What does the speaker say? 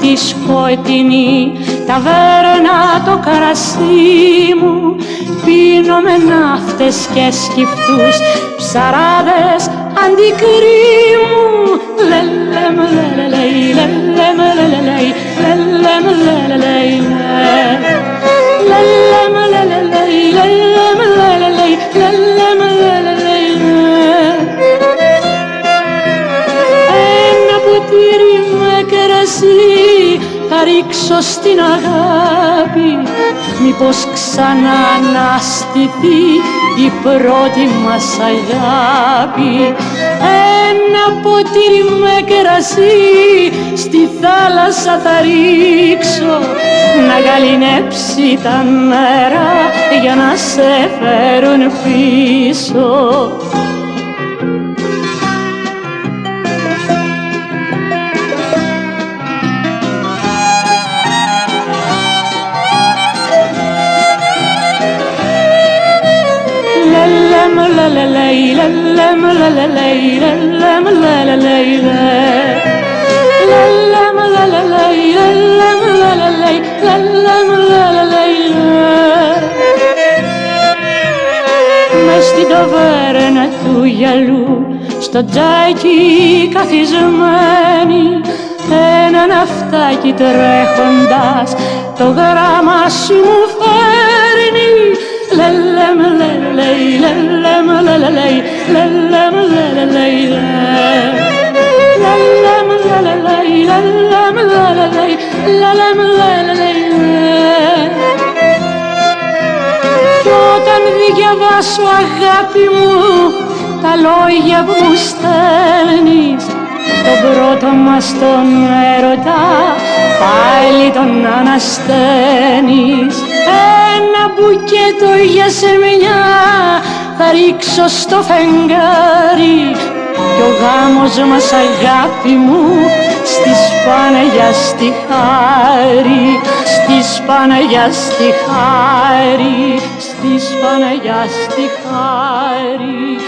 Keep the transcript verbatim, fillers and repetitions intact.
τη σκοτεινή ταβέρνα το κρασί μου, πίνω με ναύτες και σκυφτούς ψαράδες αντικρί μου. Λελεμ λελελεϊ, λελεμ λελελεϊ, λελεμ λελελεϊ, λελεμ λελελεϊ, λελεμ λελελεϊ, λελεμ λελελεϊ. Ένα ποτήρι με κρασί θα ρίξω στην αγάπη, μήπως ξανά αναστηθεί η πρώτη μας αγάπη. Ένα ποτήρι με κρασί στη θάλασσα θα ρίξω, να γαληνέψει τα νερά για να σε φέρουν πίσω. Λελελεϊ, λελεμ λελελεϊ, λελεμ λελελεϊ, λελεμ λελελεϊ, λελεμ λελελεϊ, λελεμ λελελεϊ. Μες στην ταβέρνα του γυαλού, στο τζάκι καθισμένη, ένα ναυτάκι τρέχοντας το γράμμα σου μου φέρνει. Λελεμ λελελεϊ, λελεμ λελελεϊ, λελεμ λελελεϊ, λελεμ λελελεϊ, λελεμ λελελεϊ, λελεμ λελελεϊ. Κι όταν διαβάσω αγάπη μου τα λόγια που μου στέλνεις, τον πρώτο μας τον έρωτα πάλι τον ανασταίνεις. Ένα μπουκέτο για σεμιά θα ρίξω στο φεγγάρι, κι ο γάμος μας αγάπη μου στις Παναγιά στη χάρη, στις Παναγιά στη χάρη, στις Παναγιά στη χάρη.